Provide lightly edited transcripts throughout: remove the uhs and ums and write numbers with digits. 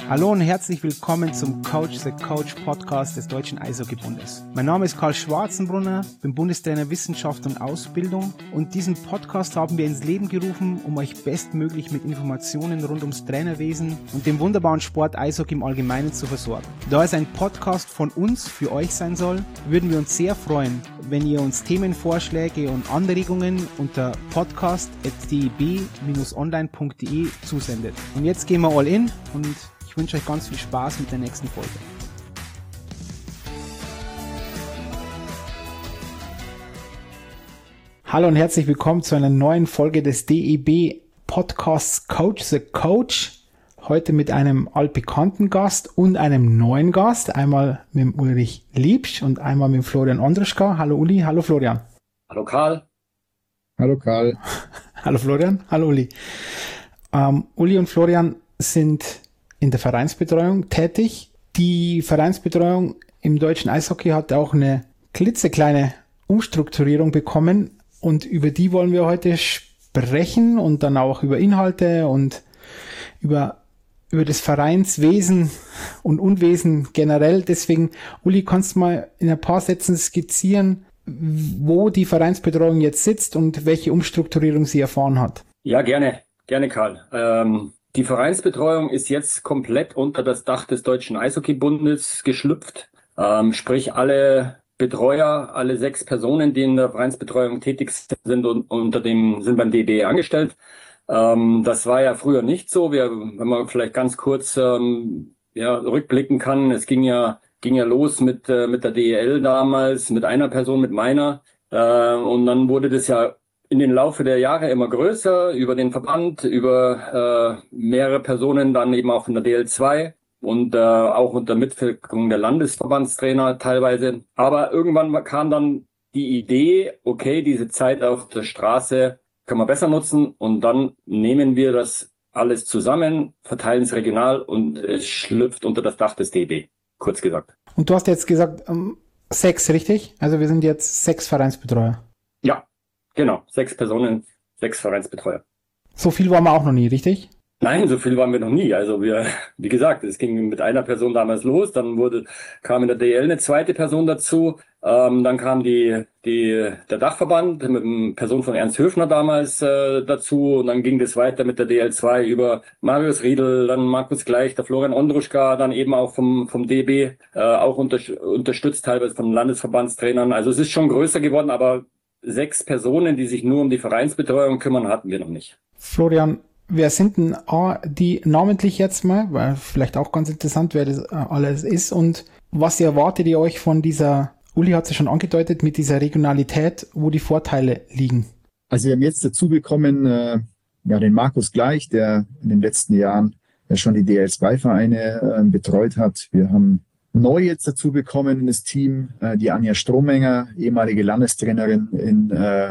Hallo und herzlich willkommen zum Coach the Coach Podcast des Deutschen Eishockeybundes. Mein Name ist Karl Schwarzenbrunner, bin Bundestrainer Wissenschaft und Ausbildung und diesen Podcast haben wir ins Leben gerufen, um euch bestmöglich mit Informationen rund ums Trainerwesen und dem wunderbaren Sport Eishockey im Allgemeinen zu versorgen. Da es ein Podcast von uns für euch sein soll, würden wir uns sehr freuen, wenn ihr uns Themenvorschläge und Anregungen unter podcast@deb-online.de zusendet. Und jetzt gehen wir all in und ich wünsche euch ganz viel Spaß mit der nächsten Folge. Hallo und herzlich willkommen zu einer neuen Folge des DEB Podcasts Coach the Coach. Heute mit einem altbekannten Gast und einem neuen Gast. Einmal mit dem Ulrich Liebsch und einmal mit dem Florian Ondruschka. Hallo Uli, hallo Florian. Hallo Karl. Hallo Karl. Hallo Florian, hallo Uli. Uli und Florian sind in der Vereinsbetreuung tätig. Die Vereinsbetreuung im deutschen Eishockey hat auch eine klitzekleine Umstrukturierung bekommen und über die wollen wir heute sprechen und dann auch über Inhalte und über das Vereinswesen und Unwesen generell. Deswegen, Uli, kannst du mal in ein paar Sätzen skizzieren, wo die Vereinsbetreuung jetzt sitzt und welche Umstrukturierung sie erfahren hat? Ja, gerne Karl. Die Vereinsbetreuung ist jetzt komplett unter das Dach des Deutschen Eishockeybundes geschlüpft. Sprich, alle Betreuer, alle 6 Personen, die in der Vereinsbetreuung tätig sind und sind beim DEB angestellt. Das war ja früher nicht so. Wenn man vielleicht ganz kurz rückblicken kann, es ging ja los mit der DEL damals, mit einer Person, mit meiner. Und dann wurde das ja in den Laufe der Jahre immer größer, über den Verband, über mehrere Personen, dann eben auch von der DL2 und auch unter Mitwirkung der Landesverbandstrainer teilweise. Aber irgendwann kam dann die Idee, okay, diese Zeit auf der Straße können wir besser nutzen und dann nehmen wir das alles zusammen, verteilen es regional und es schlüpft unter das Dach des DEB, kurz gesagt. Und du hast jetzt gesagt 6, richtig? Also wir sind jetzt 6 Vereinsbetreuer. Ja. Genau, 6 Personen, 6 Vereinsbetreuer. So viel waren wir auch noch nie, richtig? Nein, so viel waren wir noch nie. Also wie gesagt, es ging mit einer Person damals los, dann kam in der DL eine zweite Person dazu, dann kam der Dachverband mit einer Person von Ernst Höfner damals dazu und dann ging das weiter mit der DL2 über Marius Riedl, dann Markus Gleich, der Florian Ondruschka, dann eben auch vom DB, auch unterstützt teilweise von Landesverbandstrainern. Also es ist schon größer geworden, aber 6 Personen, die sich nur um die Vereinsbetreuung kümmern, hatten wir noch nicht. Florian, wer sind denn die namentlich jetzt mal? Weil vielleicht auch ganz interessant, wer das alles ist und was erwartet ihr euch von dieser, Uli hat es ja schon angedeutet, mit dieser Regionalität, wo die Vorteile liegen? Also wir haben jetzt dazu bekommen, den Markus Gleich, der in den letzten Jahren ja schon die DL2-Vereine betreut hat. Wir haben neu jetzt dazu bekommen in das Team die Anja Strohmenger, ehemalige Landestrainerin in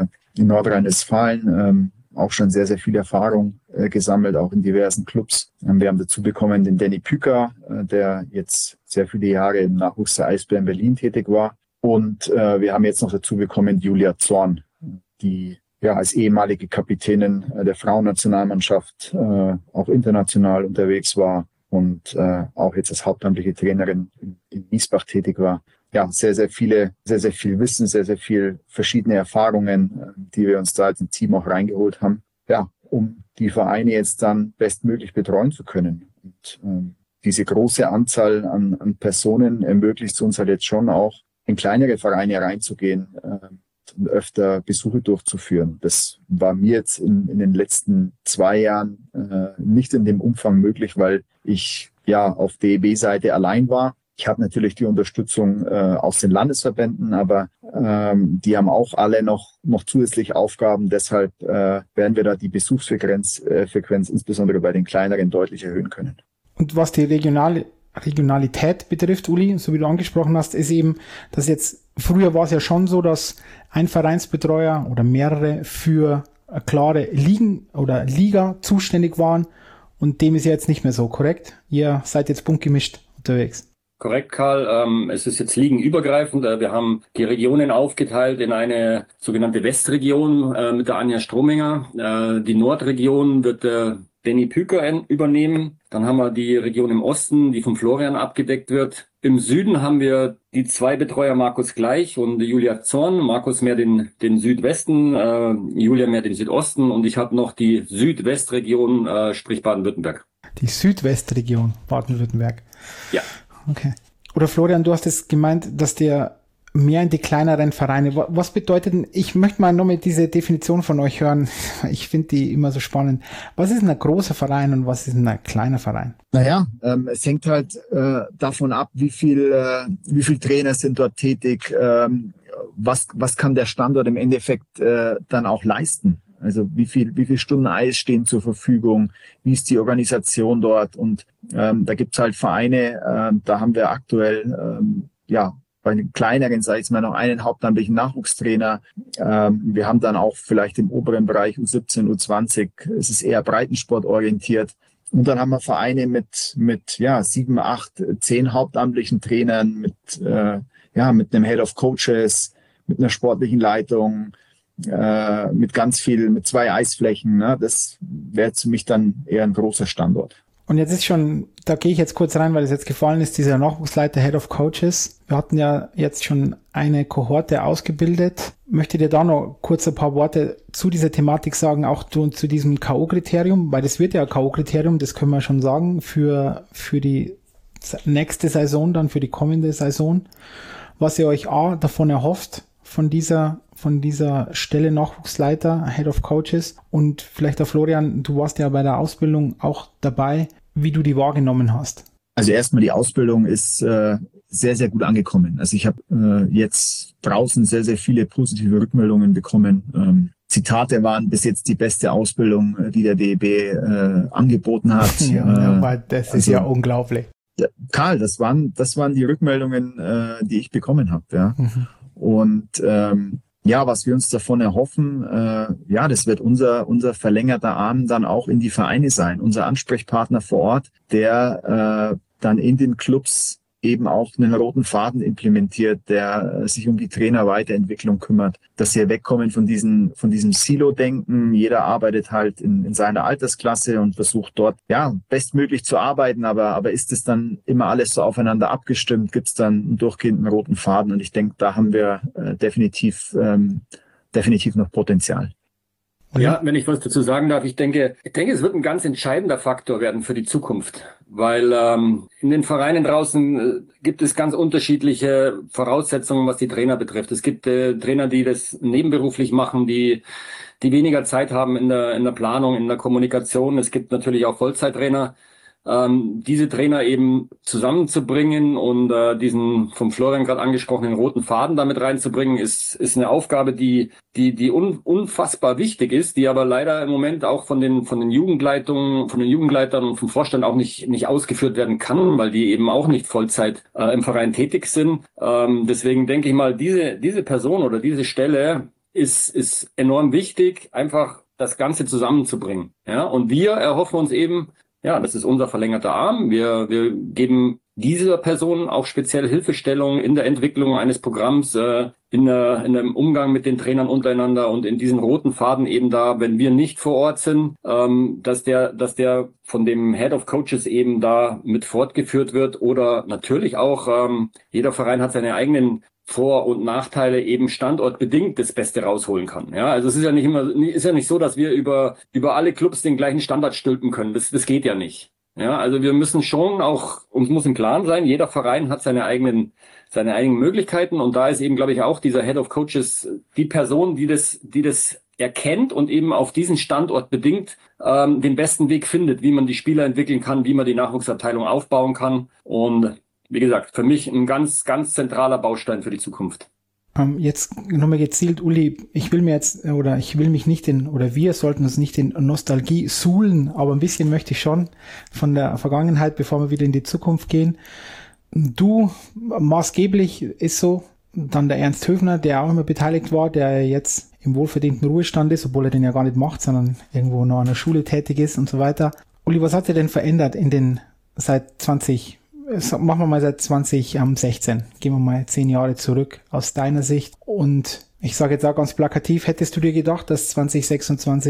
Nordrhein-Westfalen, auch schon sehr, sehr viel Erfahrung gesammelt, auch in diversen Clubs. Wir haben dazu bekommen den Danny Püker, der jetzt sehr viele Jahre im Nachwuchs der Eisbären Berlin tätig war. Und wir haben jetzt noch dazu bekommen Julia Zorn, die als ehemalige Kapitänin der Frauennationalmannschaft auch international unterwegs war. Und auch jetzt als hauptamtliche Trainerin in Miesbach tätig war. Ja, sehr, sehr viel Wissen, sehr, sehr viel verschiedene Erfahrungen, die wir uns da als ein Team auch reingeholt haben, ja, um die Vereine jetzt dann bestmöglich betreuen zu können. Und diese große Anzahl an Personen ermöglicht es uns halt jetzt schon auch, in kleinere Vereine reinzugehen und öfter Besuche durchzuführen. Das war mir jetzt in den letzten 2 Jahren nicht in dem Umfang möglich, weil ich auf DEB-Seite allein war. Ich habe natürlich die Unterstützung aus den Landesverbänden, aber die haben auch alle noch zusätzlich Aufgaben. Deshalb werden wir da die Besuchsfrequenz insbesondere bei den kleineren deutlich erhöhen können. Und was die Regionalität betrifft, Uli, so wie du angesprochen hast, ist eben, dass jetzt, früher war es ja schon so, dass ein Vereinsbetreuer oder mehrere für eine klare Ligen oder Liga zuständig waren und dem ist ja jetzt nicht mehr so, korrekt? Ihr seid jetzt bunt gemischt unterwegs. Korrekt, Karl. Es ist jetzt ligenübergreifend. Wir haben die Regionen aufgeteilt in eine sogenannte Westregion mit der Anja Strohmenger. Die Nordregion wird Danny Püker übernehmen. Dann haben wir die Region im Osten, die von Florian abgedeckt wird. Im Süden haben wir die 2 Betreuer, Markus Gleich und Julia Zorn. Markus mehr den Südwesten, Julia mehr den Südosten und ich habe noch die Südwestregion, sprich Baden-Württemberg. Die Südwestregion Baden-Württemberg. Ja. Okay. Oder Florian, du hast es gemeint, dass der mehr in die kleineren Vereine. Was bedeutet denn, ich möchte mal nochmal diese Definition von euch hören. Ich finde die immer so spannend. Was ist ein großer Verein und was ist ein kleiner Verein? Naja, es hängt halt davon ab, wie viel Trainer sind dort tätig, was kann der Standort im Endeffekt dann auch leisten. Also wie viel Stunden Eis stehen zur Verfügung, wie ist die Organisation dort und da gibt's halt Vereine, da haben wir aktuell bei den kleineren, sage ich mal, noch einen hauptamtlichen Nachwuchstrainer. Wir haben dann auch vielleicht im oberen Bereich U17, U20, es ist eher breitensportorientiert. Und dann haben wir Vereine mit 7, 8, 10 hauptamtlichen Trainern, mit einem Head of Coaches, mit einer sportlichen Leitung, mit 2 Eisflächen. Ne? Das wäre für mich dann eher ein großer Standort. Und jetzt ist schon, da gehe ich jetzt kurz rein, weil es jetzt gefallen ist, dieser Nachwuchsleiter Head of Coaches. Wir hatten ja jetzt schon eine Kohorte ausgebildet. Möchtet ihr da noch kurz ein paar Worte zu dieser Thematik sagen, auch zu diesem K.O.-Kriterium? Weil das wird ja ein K.O.-Kriterium, das können wir schon sagen, für die nächste Saison, dann für die kommende Saison. Was ihr euch davon erhofft, von dieser Stelle Nachwuchsleiter, Head of Coaches und vielleicht auch Florian, du warst ja bei der Ausbildung auch dabei, wie du die wahrgenommen hast. Also erstmal die Ausbildung ist sehr, sehr gut angekommen. Also ich habe jetzt draußen sehr, sehr viele positive Rückmeldungen bekommen. Zitate waren bis jetzt die beste Ausbildung, die der DEB angeboten hat. Ja, das ist ja unglaublich. Ja, Karl, das waren die Rückmeldungen, die ich bekommen habe. Ja. Mhm. Und was wir uns davon erhoffen, das wird unser verlängerter Arm dann auch in die Vereine sein, unser Ansprechpartner vor Ort, der dann in den Clubs eben auch einen roten Faden implementiert, der sich um die Trainerweiterentwicklung kümmert, dass wir wegkommen von diesem Silo-Denken. Jeder arbeitet halt in seiner Altersklasse und versucht dort bestmöglich zu arbeiten, aber ist es dann immer alles so aufeinander abgestimmt? Gibt es dann einen durchgehenden roten Faden? Und ich denke, da haben wir definitiv noch Potenzial. Ja, wenn ich was dazu sagen darf, ich denke, es wird ein ganz entscheidender Faktor werden für die Zukunft, weil in den Vereinen draußen gibt es ganz unterschiedliche Voraussetzungen, was die Trainer betrifft. Es gibt Trainer, die das nebenberuflich machen, die weniger Zeit haben in der Planung, in der Kommunikation. Es gibt natürlich auch Vollzeittrainer. Diese Trainer eben zusammenzubringen und diesen vom Florian gerade angesprochenen roten Faden damit reinzubringen, ist eine Aufgabe, die unfassbar wichtig ist, die aber leider im Moment auch von den Jugendleitungen, von den Jugendleitern und vom Vorstand auch nicht ausgeführt werden kann, weil die eben auch nicht Vollzeit im Verein tätig sind. Deswegen denke ich mal, diese Person oder diese Stelle ist enorm wichtig, einfach das Ganze zusammenzubringen. Ja, und wir erhoffen uns eben, das ist unser verlängerter Arm. Wir geben dieser Person auch speziell Hilfestellung in der Entwicklung eines Programms, in einem Umgang mit den Trainern untereinander und in diesen roten Faden eben da, wenn wir nicht vor Ort sind, dass der von dem Head of Coaches eben da mit fortgeführt wird oder natürlich auch, jeder Verein hat seine eigenen Vor- und Nachteile eben standortbedingt das Beste rausholen kann. Ja, also es ist ja nicht so, dass wir über alle Clubs den gleichen Standard stülpen können. Das geht ja nicht. Ja, also wir müssen schon auch, uns muss im Klaren sein, jeder Verein hat seine eigenen Möglichkeiten und da ist eben, glaube ich, auch dieser Head of Coaches die Person, die das erkennt und eben auf diesen Standort bedingt den besten Weg findet, wie man die Spieler entwickeln kann, wie man die Nachwuchsabteilung aufbauen kann und wie gesagt, für mich ein ganz, ganz zentraler Baustein für die Zukunft. Jetzt nochmal gezielt, Uli, wir sollten uns nicht in Nostalgie suhlen, aber ein bisschen möchte ich schon von der Vergangenheit, bevor wir wieder in die Zukunft gehen. Du, maßgeblich ist so, dann der Ernst Höfner, der auch immer beteiligt war, der jetzt im wohlverdienten Ruhestand ist, obwohl er den ja gar nicht macht, sondern irgendwo noch an der Schule tätig ist und so weiter. Uli, was hat sich denn verändert seit 2016, gehen wir mal 10 Jahre zurück aus deiner Sicht und ich sage jetzt auch ganz plakativ, hättest du dir gedacht, dass 2026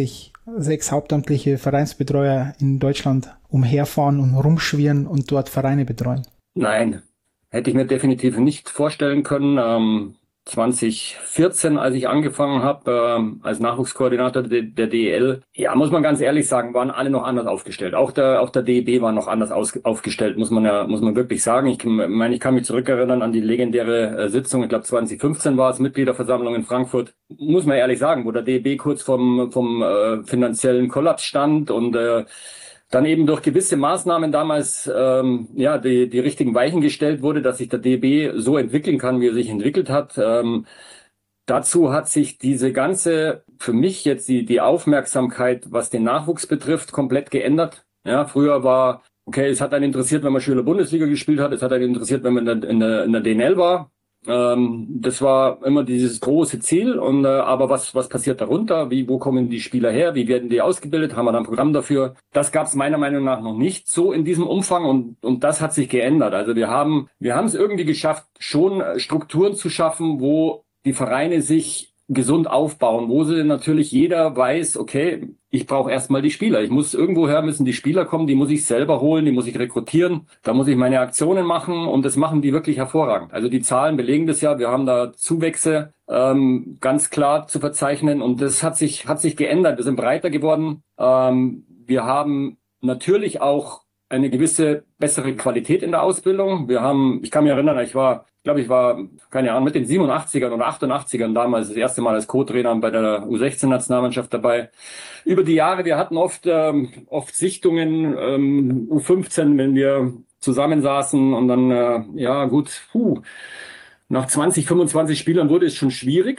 6 hauptamtliche Vereinsbetreuer in Deutschland umherfahren und rumschwirren und dort Vereine betreuen? Nein, hätte ich mir definitiv nicht vorstellen können. 2014, als ich angefangen habe, als Nachwuchskoordinator der DEL, ja, muss man ganz ehrlich sagen, waren alle noch anders aufgestellt. Auch der DEB war noch anders aufgestellt, muss man wirklich sagen. Ich meine, ich kann mich zurückerinnern an die legendäre Sitzung, ich glaube 2015 war es, Mitgliederversammlung in Frankfurt. Muss man ehrlich sagen, wo der DEB kurz vom finanziellen Kollaps stand und dann eben durch gewisse Maßnahmen damals die richtigen Weichen gestellt wurde, dass sich der DEB so entwickeln kann, wie er sich entwickelt hat. Dazu hat sich diese ganze, für mich jetzt die Aufmerksamkeit, was den Nachwuchs betrifft, komplett geändert. Ja, früher war, okay, es hat einen interessiert, wenn man Schüler-Bundesliga gespielt hat, es hat einen interessiert, wenn man in der DNL war. Das war immer dieses große Ziel. Und aber was passiert darunter? Wo kommen die Spieler her? Wie werden die ausgebildet? Haben wir da ein Programm dafür? Das gab es meiner Meinung nach noch nicht so in diesem Umfang und das hat sich geändert. Also wir haben es irgendwie geschafft, schon Strukturen zu schaffen, wo die Vereine sich gesund aufbauen, wo sie natürlich jeder weiß, okay, ich brauche erstmal die Spieler. Irgendwoher müssen die Spieler kommen, die muss ich selber holen, die muss ich rekrutieren, da muss ich meine Aktionen machen und das machen die wirklich hervorragend. Also die Zahlen belegen das ja, wir haben da Zuwächse ganz klar zu verzeichnen und das hat sich geändert. Wir sind breiter geworden. Wir haben natürlich auch eine gewisse bessere Qualität in der Ausbildung. Ich kann mich erinnern, ich war, keine Ahnung, mit den 87ern oder 88ern damals das erste Mal als Co-Trainer bei der U16-Nationalmannschaft dabei. Über die Jahre, wir hatten oft Sichtungen, U15, wenn wir zusammensaßen und dann, nach 20, 25 Spielern wurde es schon schwierig,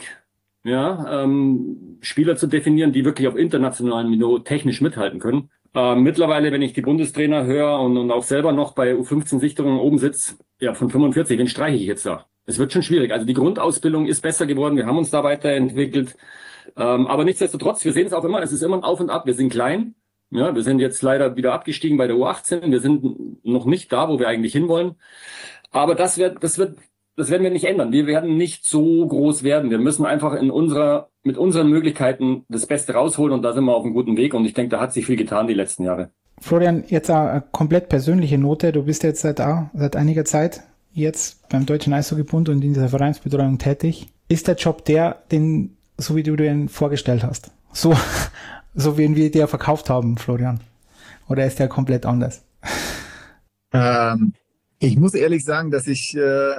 Spieler zu definieren, die wirklich auf internationalem Niveau technisch mithalten können. Mittlerweile, wenn ich die Bundestrainer höre und auch selber noch bei U15-Sichtungen oben sitze, von 45, wen streiche ich jetzt da? Es wird schon schwierig. Also die Grundausbildung ist besser geworden, wir haben uns da weiterentwickelt. Aber nichtsdestotrotz, wir sehen es auch immer, es ist immer ein Auf und Ab. Wir sind klein, wir sind jetzt leider wieder abgestiegen bei der U18. Wir sind noch nicht da, wo wir eigentlich hinwollen. Aber das werden wir nicht ändern. Wir werden nicht so groß werden. Wir müssen einfach mit unseren Möglichkeiten das Beste rausholen und da sind wir auf einem guten Weg und ich denke, da hat sich viel getan die letzten Jahre. Florian, jetzt eine komplett persönliche Note. Du bist jetzt seit einiger Zeit jetzt beim Deutschen Eishockeybund und in dieser Vereinsbetreuung tätig. Ist der Job so wie du den vorgestellt hast? So wie ihn wir dir verkauft haben, Florian? Oder ist der komplett anders? Ich muss ehrlich sagen, dass ich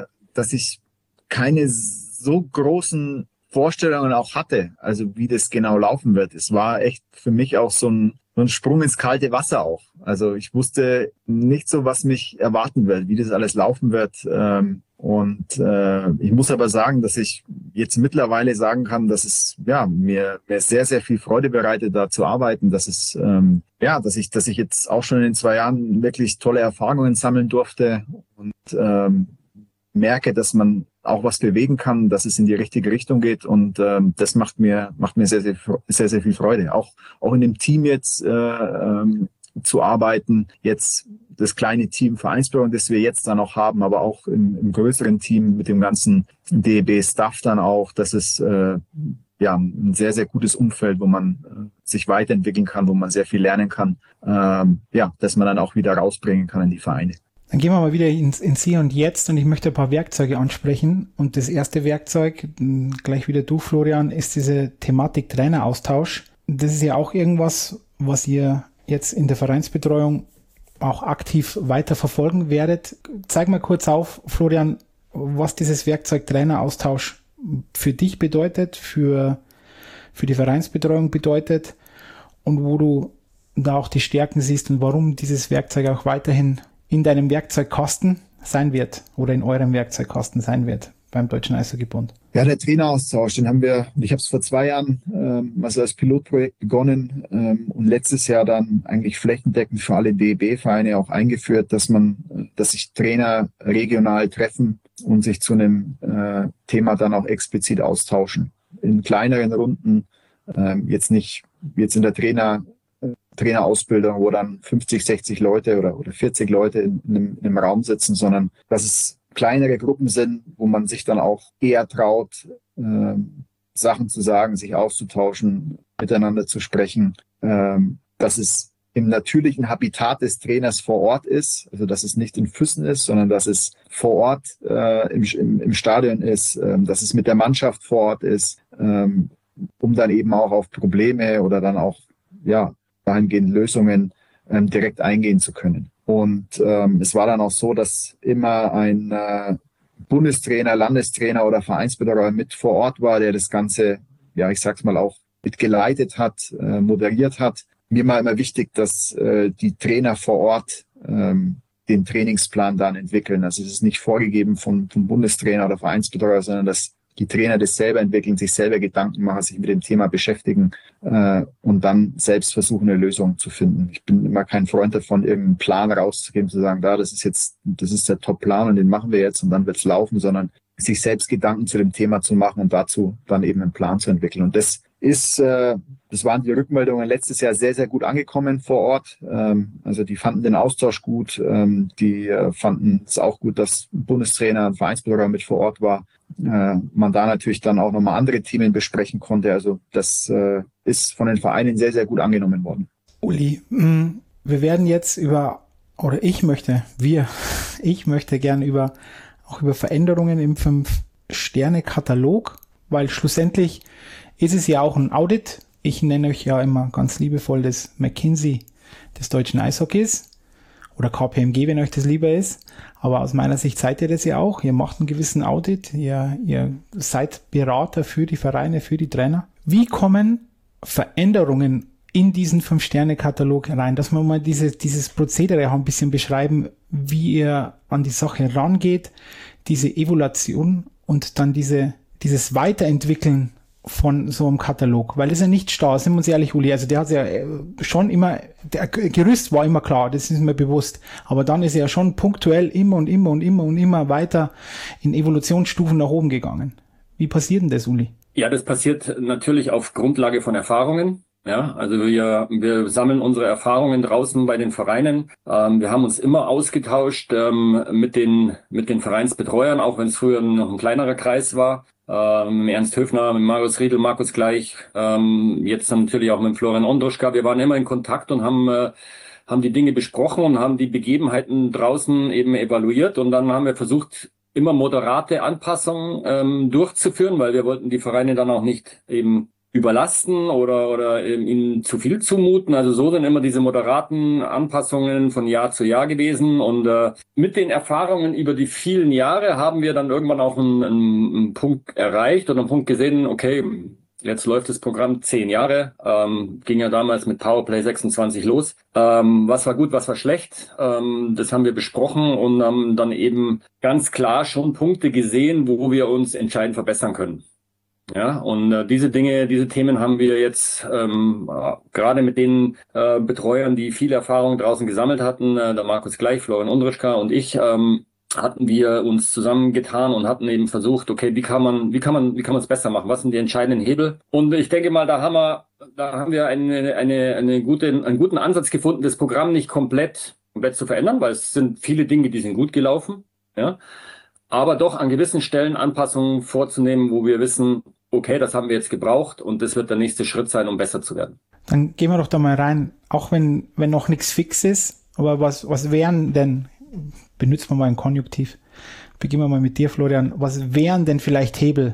keine so großen Vorstellungen auch hatte, also wie das genau laufen wird. Es war echt für mich auch so ein Sprung ins kalte Wasser auch. Also ich wusste nicht so, was mich erwarten wird, wie das alles laufen wird. Ich muss aber sagen, dass ich jetzt mittlerweile sagen kann, dass es mir sehr, sehr viel Freude bereitet, da zu arbeiten, dass ich jetzt auch schon in den 2 Jahren wirklich tolle Erfahrungen sammeln durfte und merke, dass man auch was bewegen kann, dass es in die richtige Richtung geht und das macht mir sehr, sehr, sehr, sehr viel Freude. Auch in dem Team jetzt zu arbeiten, jetzt das kleine Team Vereinsbüro, das wir jetzt dann auch haben, aber auch im größeren Team mit dem ganzen DEB-Staff dann auch, das ist ein sehr, sehr gutes Umfeld, wo man sich weiterentwickeln kann, wo man sehr viel lernen kann, dass man dann auch wieder rausbringen kann in die Vereine. Dann gehen wir mal wieder ins Hier und Jetzt und ich möchte ein paar Werkzeuge ansprechen. Und das erste Werkzeug, gleich wieder du, Florian, ist diese Thematik Traineraustausch. Das ist ja auch irgendwas, was ihr jetzt in der Vereinsbetreuung auch aktiv weiter verfolgen werdet. Zeig mal kurz auf, Florian, was dieses Werkzeug Traineraustausch für dich bedeutet, für die Vereinsbetreuung bedeutet und wo du da auch die Stärken siehst und warum dieses Werkzeug auch weiterhin in deinem Werkzeugkasten sein wird oder in eurem Werkzeugkasten sein wird beim Deutschen Eishockeybund. Ja, der Traineraustausch, den haben wir, ich habe es vor 2 Jahren als Pilotprojekt begonnen und letztes Jahr dann eigentlich flächendeckend für alle DEB-Vereine auch eingeführt, dass sich Trainer regional treffen und sich zu einem Thema dann auch explizit austauschen. In kleineren Runden, jetzt nicht in der Trainerausbildung, wo dann 50, 60 Leute oder 40 Leute in einem Raum sitzen, sondern dass es kleinere Gruppen sind, wo man sich dann auch eher traut, Sachen zu sagen, sich auszutauschen, miteinander zu sprechen. dass es im natürlichen Habitat des Trainers vor Ort ist, also dass es nicht in Füssen ist, sondern dass es vor Ort im Stadion ist, dass es mit der Mannschaft vor Ort ist, um dann eben auch auf Probleme oder dann auch dahingehend Lösungen direkt eingehen zu können. Und es war dann auch so, dass immer ein Bundestrainer, Landestrainer oder Vereinsbetreuer mit vor Ort war, der das Ganze, ich sag's mal, auch mitgeleitet hat, moderiert hat. Mir war immer wichtig, dass die Trainer vor Ort den Trainingsplan dann entwickeln. Also es ist nicht vorgegeben vom Bundestrainer oder Vereinsbetreuer, sondern dass die Trainer das selber entwickeln, sich selber Gedanken machen, sich mit dem Thema beschäftigen und dann selbst versuchen, eine Lösung zu finden. Ich bin immer kein Freund davon, irgendeinen Plan rauszugeben, zu sagen, das ist der Top-Plan und den machen wir jetzt und dann wird's laufen, sondern sich selbst Gedanken zu dem Thema zu machen und dazu dann eben einen Plan zu entwickeln. Und das waren die Rückmeldungen letztes Jahr sehr, sehr gut angekommen vor Ort. Also die fanden den Austausch gut. Die fanden es auch gut, dass ein Bundestrainer, ein Vereinsbetreuer mit vor Ort war. Man da natürlich dann auch nochmal andere Themen besprechen konnte. Also das ist von den Vereinen sehr, sehr gut angenommen worden. Uli, wir werden jetzt ich möchte gerne auch über Veränderungen im 5-Sterne-Katalog, weil schlussendlich ist es ja auch ein Audit. Ich nenne euch ja immer ganz liebevoll das McKinsey des deutschen Eishockeys oder KPMG, wenn euch das lieber ist. Aber aus meiner Sicht seid ihr das ja auch. Ihr macht einen gewissen Audit. Ihr seid Berater für die Vereine, für die Trainer. Wie kommen Veränderungen in diesen 5-Sterne-Katalog rein? Dass wir mal dieses Prozedere auch ein bisschen beschreiben, wie ihr an die Sache rangeht, diese Evaluation und dann dieses Weiterentwickeln von so einem Katalog, weil das ist ja nicht starr, sind wir uns ehrlich, Uli, also der hat ja schon immer, der Gerüst war immer klar, das ist mir bewusst, aber dann ist er ja schon punktuell immer weiter in Evolutionsstufen nach oben gegangen. Wie passiert denn das, Uli? Ja, das passiert natürlich auf Grundlage von Erfahrungen. Ja, also wir sammeln unsere Erfahrungen draußen bei den Vereinen. Wir haben uns immer ausgetauscht mit den Vereinsbetreuern, auch wenn es früher noch ein kleinerer Kreis war. Mit Ernst Höfner, mit Marius Riedl, Markus Gleich, jetzt dann natürlich auch mit Florian Ondruschka. Wir waren immer in Kontakt und haben die Dinge besprochen und haben die Begebenheiten draußen eben evaluiert. Und dann haben wir versucht, immer moderate Anpassungen durchzuführen, weil wir wollten die Vereine dann auch nicht eben überlasten oder ihnen zu viel zumuten. Also so sind immer diese moderaten Anpassungen von Jahr zu Jahr gewesen. Und mit den Erfahrungen über die vielen Jahre haben wir dann irgendwann auch einen Punkt erreicht oder einen Punkt gesehen, okay, jetzt läuft das Programm 10 Jahre. Ging ja damals mit Powerplay 26 los. Was war gut, was war schlecht? Das haben wir besprochen und haben dann eben ganz klar schon Punkte gesehen, wo wir uns entscheidend verbessern können. Ja, und diese Themen haben wir jetzt gerade mit den Betreuern, die viel Erfahrung draußen gesammelt hatten, der Markus Gleich, Florian Ondruschka und ich, hatten wir uns zusammengetan und hatten eben versucht, okay, wie kann man es besser machen? Was sind die entscheidenden Hebel? Und ich denke mal, da haben wir einen guten Ansatz gefunden, das Programm nicht komplett zu verändern, weil es sind viele Dinge, die sind gut gelaufen, ja. Aber doch an gewissen Stellen Anpassungen vorzunehmen, wo wir wissen, okay, das haben wir jetzt gebraucht und das wird der nächste Schritt sein, um besser zu werden. Dann gehen wir doch da mal rein, auch wenn noch nichts fix ist, aber was wären denn, benutzen wir mal ein Konjunktiv, beginnen wir mal mit dir, Florian, was wären denn vielleicht Hebel,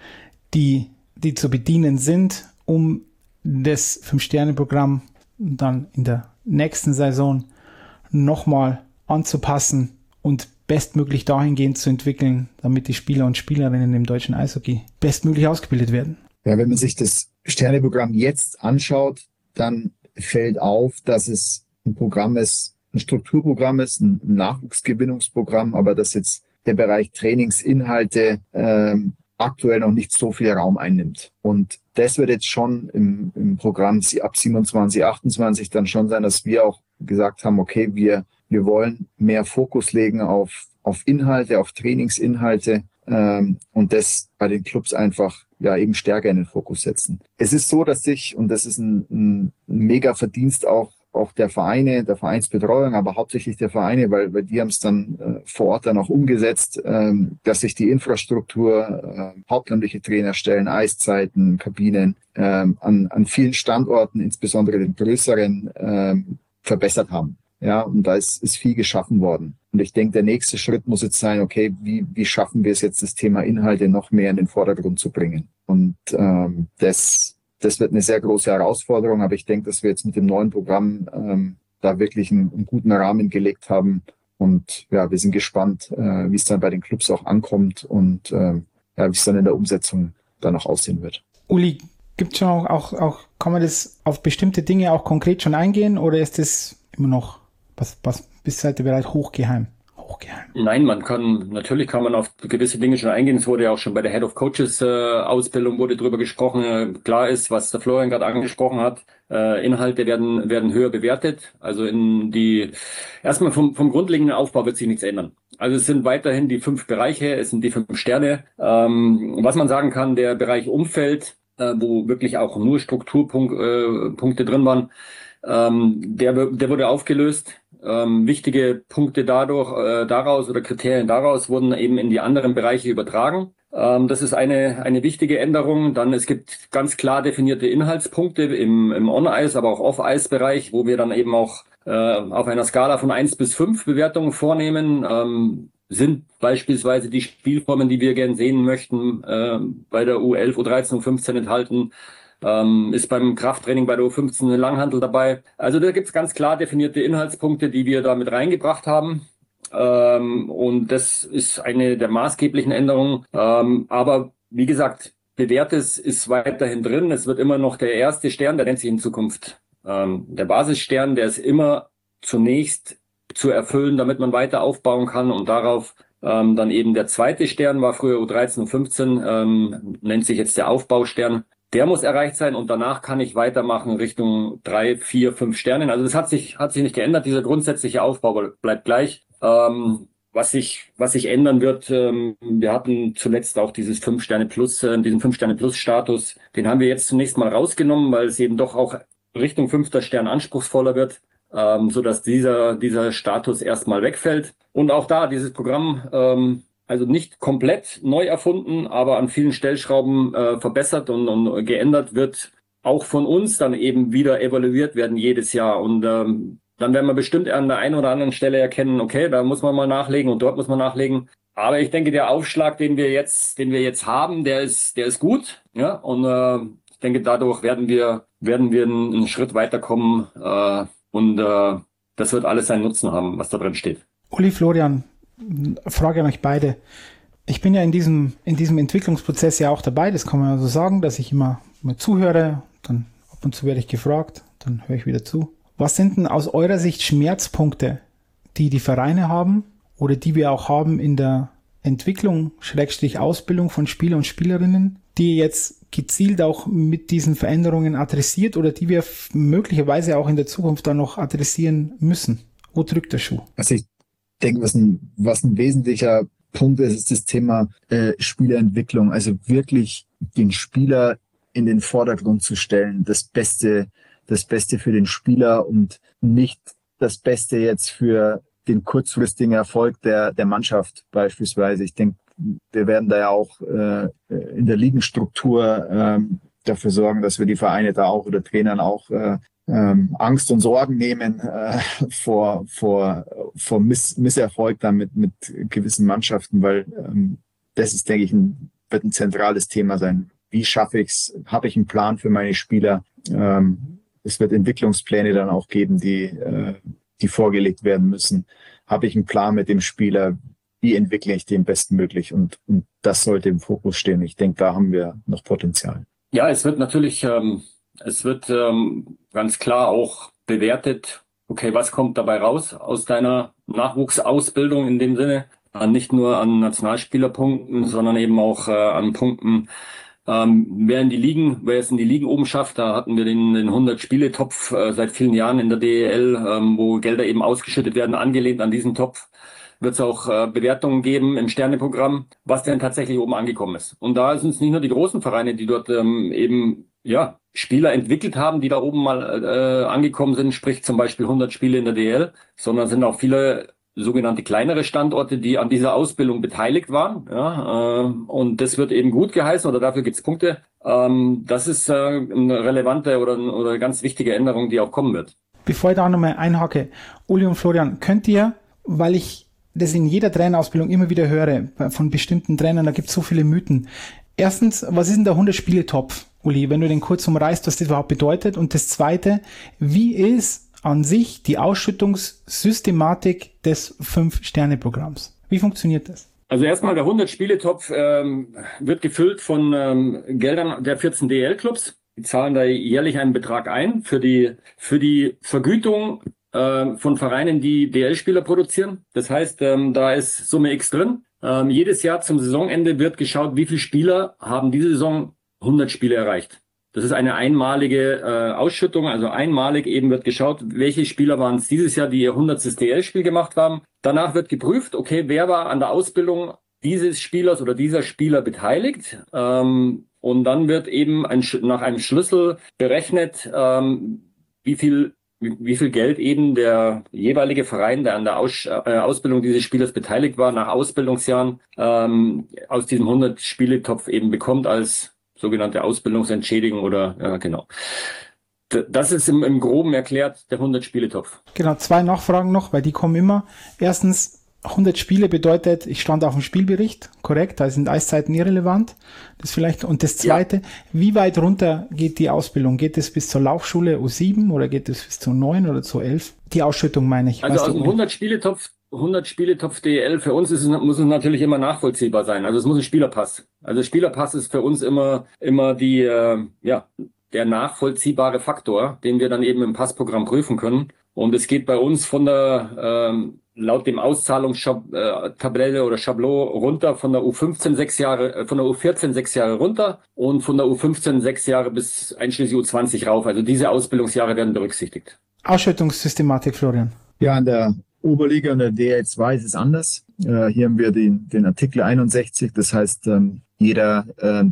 die zu bedienen sind, um das 5-Sterne-Programm dann in der nächsten Saison nochmal anzupassen und bestmöglich dahingehend zu entwickeln, damit die Spieler und Spielerinnen im deutschen Eishockey bestmöglich ausgebildet werden? Ja, wenn man sich das Sterneprogramm jetzt anschaut, dann fällt auf, dass es ein Programm ist, ein Strukturprogramm ist, ein Nachwuchsgewinnungsprogramm, aber dass jetzt der Bereich Trainingsinhalte aktuell noch nicht so viel Raum einnimmt. Und das wird jetzt schon im Programm ab 27, 28 dann schon sein, dass wir auch gesagt haben, okay, wir wollen mehr Fokus legen auf Inhalte, auf Trainingsinhalte und das bei den Clubs einfach eben stärker in den Fokus setzen. Es ist so, dass und das ist ein mega Verdienst auch auch der Vereine, der Vereinsbetreuung, aber hauptsächlich der Vereine, weil die haben es dann vor Ort dann auch umgesetzt, dass sich die Infrastruktur, hauptamtliche Trainerstellen, Eiszeiten, Kabinen an vielen Standorten, insbesondere den größeren, verbessert haben. Ja, und da ist viel geschaffen worden. Und ich denke, der nächste Schritt muss jetzt sein, okay, wie schaffen wir es jetzt, das Thema Inhalte noch mehr in den Vordergrund zu bringen? Und das wird eine sehr große Herausforderung, aber ich denke, dass wir jetzt mit dem neuen Programm da wirklich einen guten Rahmen gelegt haben. Und ja, wir sind gespannt, wie es dann bei den Clubs auch ankommt und wie es dann in der Umsetzung dann auch aussehen wird. Uli, gibt schon auch, kann man das auf bestimmte Dinge auch konkret schon eingehen oder ist das immer noch was bis heute bereits hochgeheim? Nein, natürlich kann man auf gewisse Dinge schon eingehen. Es wurde ja auch schon bei der Head of Coaches Ausbildung wurde drüber gesprochen. Klar ist, was der Florian gerade angesprochen hat. Inhalte werden höher bewertet. Also erstmal vom grundlegenden Aufbau wird sich nichts ändern. Also es sind weiterhin die 5 Bereiche, es sind die 5 Sterne. Was man sagen kann, der Bereich Umfeld, wo wirklich auch nur Strukturpunkte drin waren, der wurde aufgelöst. Wichtige Punkte daraus oder Kriterien daraus wurden eben in die anderen Bereiche übertragen. Das ist eine wichtige Änderung. Dann, es gibt ganz klar definierte Inhaltspunkte im On-Ice, aber auch Off-Ice-Bereich, wo wir dann eben auch auf einer Skala von 1 bis 5 Bewertungen vornehmen. Sind beispielsweise die Spielformen, die wir gern sehen möchten, bei der U11, U13, U15 enthalten. Ist beim Krafttraining bei der U15 eine Langhantel dabei. Also da gibt's ganz klar definierte Inhaltspunkte, die wir da mit reingebracht haben. Und das ist eine der maßgeblichen Änderungen. Aber wie gesagt, Bewährtes ist weiterhin drin. Es wird immer noch der erste Stern, der nennt sich in Zukunft der Basisstern, der ist immer zunächst zu erfüllen, damit man weiter aufbauen kann und darauf dann eben der zweite Stern, war früher U13, U15, nennt sich jetzt der Aufbaustern. Der muss erreicht sein und danach kann ich weitermachen Richtung 3, 4, 5 Sternen. Also das hat sich nicht geändert. Dieser grundsätzliche Aufbau bleibt gleich. Was sich ändern wird, wir hatten zuletzt auch dieses 5 Sterne Plus, diesen 5 Sterne Plus Status. Den haben wir jetzt zunächst mal rausgenommen, weil es eben doch auch Richtung 5. Stern anspruchsvoller wird, sodass dieser Status erstmal wegfällt. Und auch da dieses Programm, also nicht komplett neu erfunden, aber an vielen Stellschrauben verbessert und geändert wird, auch von uns dann eben wieder evaluiert werden jedes Jahr. Und dann werden wir bestimmt an der einen oder anderen Stelle erkennen, okay, da muss man mal nachlegen und dort muss man nachlegen. Aber ich denke, der Aufschlag, den wir jetzt haben, der ist gut. Ja, und ich denke, dadurch werden wir einen Schritt weiterkommen und das wird alles seinen Nutzen haben, was da drin steht. Uli, Florian, Frage an euch beide. Ich bin ja in diesem Entwicklungsprozess ja auch dabei, das kann man ja so sagen, dass ich immer zuhöre, dann ab und zu werde ich gefragt, dann höre ich wieder zu. Was sind denn aus eurer Sicht Schmerzpunkte, die Vereine haben oder die wir auch haben in der Entwicklung, Ausbildung von Spieler und Spielerinnen, die ihr jetzt gezielt auch mit diesen Veränderungen adressiert oder die wir möglicherweise auch in der Zukunft dann noch adressieren müssen? Wo drückt der Schuh? Also ich denke, was ein wesentlicher Punkt ist das Thema Spielerentwicklung. Also wirklich den Spieler in den Vordergrund zu stellen, das Beste für den Spieler und nicht das Beste jetzt für den kurzfristigen Erfolg der Mannschaft beispielsweise. Ich denke, wir werden da ja auch in der Ligenstruktur dafür sorgen, dass wir die Vereine da auch oder Trainern auch Angst und Sorgen nehmen vor Misserfolg dann mit gewissen Mannschaften, weil das ist, denke ich, wird ein zentrales Thema sein. Wie schaffe ich es? Habe ich einen Plan für meine Spieler? Es wird Entwicklungspläne dann auch geben, die vorgelegt werden müssen. Habe ich einen Plan mit dem Spieler? Wie entwickle ich den bestmöglich? Und das sollte im Fokus stehen. Ich denke, da haben wir noch Potenzial. Ja, es wird natürlich, ganz klar auch bewertet, okay, was kommt dabei raus aus deiner Nachwuchsausbildung in dem Sinne? Nicht nur an Nationalspielerpunkten, sondern eben auch an Punkten, wer es in die Ligen oben schafft. Da hatten wir den 100-Spiele-Topf seit vielen Jahren in der DEL, wo Gelder eben ausgeschüttet werden, angelehnt an diesen Topf. Wird es auch Bewertungen geben im Sterneprogramm, was denn tatsächlich oben angekommen ist. Und da sind es nicht nur die großen Vereine, die dort eben Spieler entwickelt haben, die da oben mal angekommen sind, sprich zum Beispiel 100 Spiele in der DL, sondern sind auch viele sogenannte kleinere Standorte, die an dieser Ausbildung beteiligt waren. Ja, und das wird eben gut geheißen oder dafür gibt's Punkte. Das ist eine relevante oder ganz wichtige Änderung, die auch kommen wird. Bevor ich da nochmal einhacke, Uli und Florian, könnt ihr, weil ich das in jeder Trainerausbildung immer wieder höre, von bestimmten Trainern, da gibt es so viele Mythen. Erstens, was ist denn der 100-Spiele-Topf, Uli, wenn du den kurz umreißt, was das überhaupt bedeutet? Und das Zweite, wie ist an sich die Ausschüttungssystematik des 5-Sterne-Programms? Wie funktioniert das? Also erstmal der 100-Spiele-Topf wird gefüllt von Geldern der 14 DL-Clubs. Die zahlen da jährlich einen Betrag ein für die Vergütung von Vereinen, die DL-Spieler produzieren. Das heißt, da ist Summe X drin. Jedes Jahr zum Saisonende wird geschaut, wie viele Spieler haben diese Saison 100 Spiele erreicht. Das ist eine einmalige Ausschüttung, also einmalig eben wird geschaut, welche Spieler waren es dieses Jahr, die ihr 100. DL-Spiel gemacht haben. Danach wird geprüft, okay, wer war an der Ausbildung dieses Spielers oder dieser Spieler beteiligt. Und dann wird eben nach einem Schlüssel berechnet, wie viel Geld eben der jeweilige Verein, der an der Ausbildung dieses Spielers beteiligt war, nach Ausbildungsjahren aus diesem 100-Spiele-Topf eben bekommt als sogenannte Ausbildungsentschädigung oder genau. Das ist im Groben erklärt der 100-Spiele-Topf. Genau, 2 Nachfragen noch, weil die kommen immer. Erstens, 100 Spiele bedeutet, ich stand auf dem Spielbericht, korrekt, da sind Eiszeiten irrelevant. Das vielleicht. Und das Zweite, Wie weit runter geht die Ausbildung? Geht es bis zur Laufschule U7 oder geht es bis zu 9 oder zu 11? Die Ausschüttung meine ich. Also aus dem 100-Spiele-Topf DL, für uns muss es natürlich immer nachvollziehbar sein. Also es muss ein Spielerpass. Also Spielerpass ist für uns immer der nachvollziehbare Faktor, den wir dann eben im Passprogramm prüfen können. Und es geht bei uns von der laut dem Auszahlungstabelle oder Schabloon runter von der U14 6 Jahre runter und von der U15 6 Jahre bis einschließlich U20 rauf. Also diese Ausbildungsjahre werden berücksichtigt. Ausschüttungssystematik, Florian. Ja, in der Oberliga und der DL2 ist es anders. Hier haben wir den Artikel 61, das heißt, jeder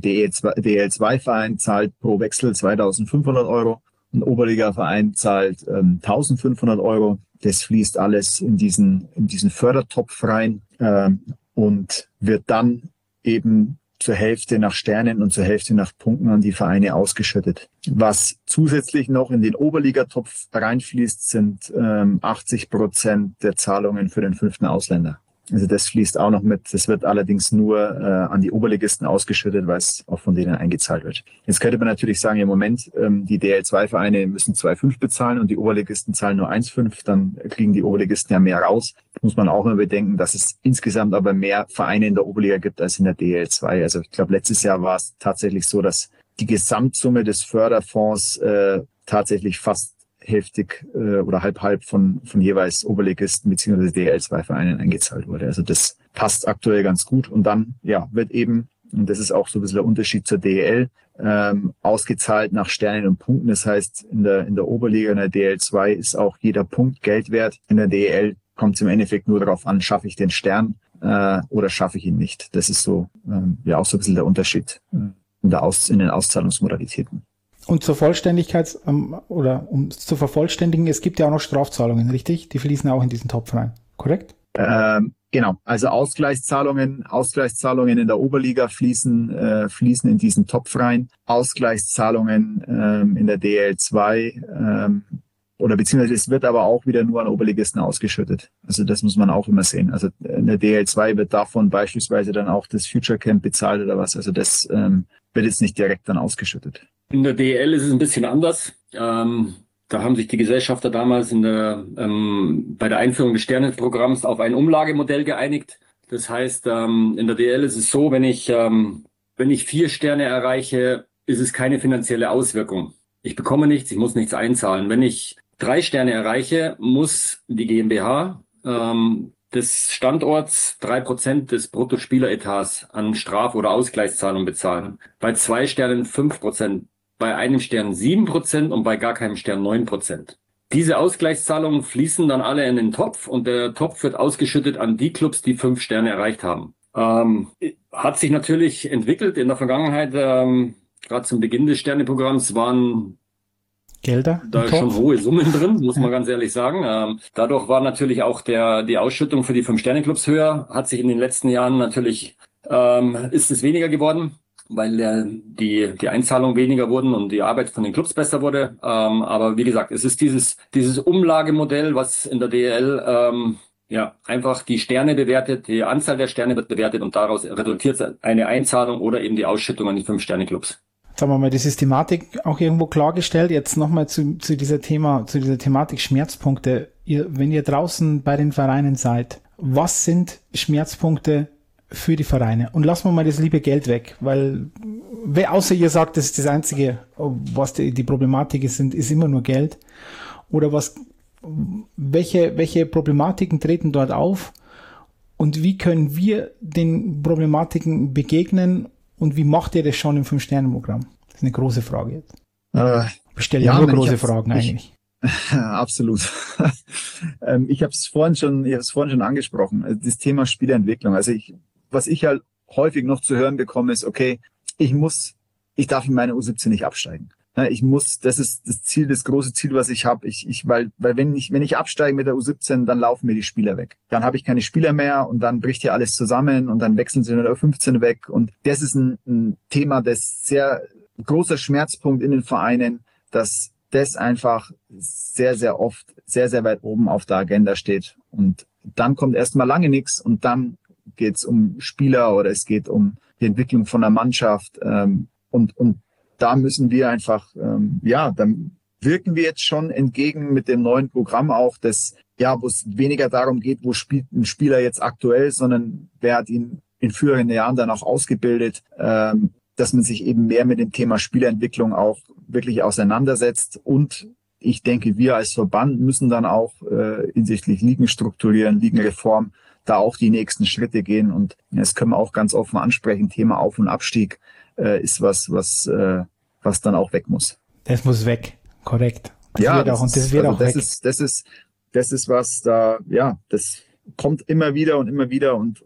DL2-Verein zahlt pro Wechsel 2.500 Euro. Ein Oberliga-Verein zahlt 1.500 Euro. Das fließt alles in diesen Fördertopf rein und wird dann eben zur Hälfte nach Sternen und zur Hälfte nach Punkten an die Vereine ausgeschüttet. Was zusätzlich noch in den Oberligatopf reinfließt, sind 80% der Zahlungen für den 5. Ausländer. Also das fließt auch noch mit. Das wird allerdings nur an die Oberligisten ausgeschüttet, weil es auch von denen eingezahlt wird. Jetzt könnte man natürlich sagen, im Moment, die DL2-Vereine müssen 2,5 bezahlen und die Oberligisten zahlen nur 1,5. Dann kriegen die Oberligisten ja mehr raus. Muss man auch mal bedenken, dass es insgesamt aber mehr Vereine in der Oberliga gibt als in der DL2. Also ich glaube, letztes Jahr war es tatsächlich so, dass die Gesamtsumme des Förderfonds tatsächlich fast hälftig oder halb von jeweils Oberligisten bzw. DL2-Vereinen eingezahlt wurde. Also das passt aktuell ganz gut. Und dann wird eben, und das ist auch so ein bisschen der Unterschied zur DL, ausgezahlt nach Sternen und Punkten. Das heißt, in der Oberliga, in der DL2 ist auch jeder Punkt Geld wert. In der DL kommt es im Endeffekt nur darauf an, schaffe ich den Stern oder schaffe ich ihn nicht. Das ist so auch so ein bisschen der Unterschied in den Auszahlungsmodalitäten. Und zur Vollständigkeit oder um es zu vervollständigen, es gibt ja auch noch Strafzahlungen, richtig? Die fließen auch in diesen Topf rein, korrekt? Genau, also Ausgleichszahlungen in der Oberliga fließen in diesen Topf rein. Ausgleichszahlungen in der DL2 oder beziehungsweise es wird aber auch wieder nur an Oberligisten ausgeschüttet. Also das muss man auch immer sehen. Also in der DL2 wird davon beispielsweise dann auch das Future Camp bezahlt oder was. Also das wird jetzt nicht direkt dann ausgeschüttet. In der DL ist es ein bisschen anders. Da haben sich die Gesellschafter damals bei der Einführung des Sternenprogramms auf ein Umlagemodell geeinigt. Das heißt, in der DL ist es so, wenn ich 4 Sterne erreiche, ist es keine finanzielle Auswirkung. Ich bekomme nichts, ich muss nichts einzahlen. Wenn ich 3 Sterne erreiche, muss die GmbH des Standorts 3% des Bruttospieleretats an Straf- oder Ausgleichszahlung bezahlen. Bei 2 Sternen 5%, bei einem Stern 7% und bei gar keinem Stern 9%. Diese Ausgleichszahlungen fließen dann alle in den Topf und der Topf wird ausgeschüttet an die Clubs, die 5 Sterne erreicht haben. Hat sich natürlich entwickelt in der Vergangenheit. Gerade zum Beginn des Sterneprogramms waren Gelder da schon hohe Summen drin, muss man ganz ehrlich sagen. Dadurch war natürlich auch die Ausschüttung für die 5-Sterne-Clubs höher. Hat sich in den letzten Jahren natürlich, ist es weniger geworden, weil die Einzahlungen weniger wurden und die Arbeit von den Clubs besser wurde. Aber wie gesagt, es ist dieses Umlagemodell, was in der DEL einfach die Sterne bewertet, die Anzahl der Sterne wird bewertet und daraus resultiert eine Einzahlung oder eben die Ausschüttung an die 5-Sterne-Clubs. Sagen wir mal, die Systematik auch irgendwo klargestellt. Jetzt nochmal zu dieser Thematik Schmerzpunkte. Wenn ihr draußen bei den Vereinen seid, was sind Schmerzpunkte für die Vereine? Und lassen wir mal das liebe Geld weg, weil außer ihr sagt, das ist das Einzige, was die Problematik ist immer nur Geld. Oder welche Problematiken treten dort auf und wie können wir den Problematiken begegnen? Und wie macht ihr das schon im 5-Sterne-Programm? Das ist eine große Frage jetzt. Ich stelle ja nur große Fragen eigentlich. Absolut. Ich habe es vorhin schon angesprochen. Das Thema Spielerentwicklung. Also was ich halt häufig noch zu hören bekomme, ist, okay, ich darf in meine U17 nicht absteigen. Das ist das große Ziel, was ich habe. Weil wenn ich absteige mit der U17, dann laufen mir die Spieler weg. Dann habe ich keine Spieler mehr und dann bricht hier alles zusammen und dann wechseln sie in der U15 weg. Und das ist ein Thema, das sehr großer Schmerzpunkt in den Vereinen, dass das einfach sehr, sehr oft sehr, sehr weit oben auf der Agenda steht. Und dann kommt erstmal lange nichts und dann geht es um Spieler oder es geht um die Entwicklung von der Mannschaft und da müssen wir einfach, dann wirken wir jetzt schon entgegen mit dem neuen Programm auch, wo es weniger darum geht, wo spielt ein Spieler jetzt aktuell, sondern wer hat ihn in früheren Jahren dann auch ausgebildet, dass man sich eben mehr mit dem Thema Spielerentwicklung auch wirklich auseinandersetzt. Und ich denke, wir als Verband müssen dann auch hinsichtlich Ligen strukturieren, Ligenreform, da auch die nächsten Schritte gehen. Und das können wir auch ganz offen ansprechen, Thema Auf- und Abstieg ist was dann auch weg muss. Das muss weg, korrekt. Das ist was da, das kommt immer wieder und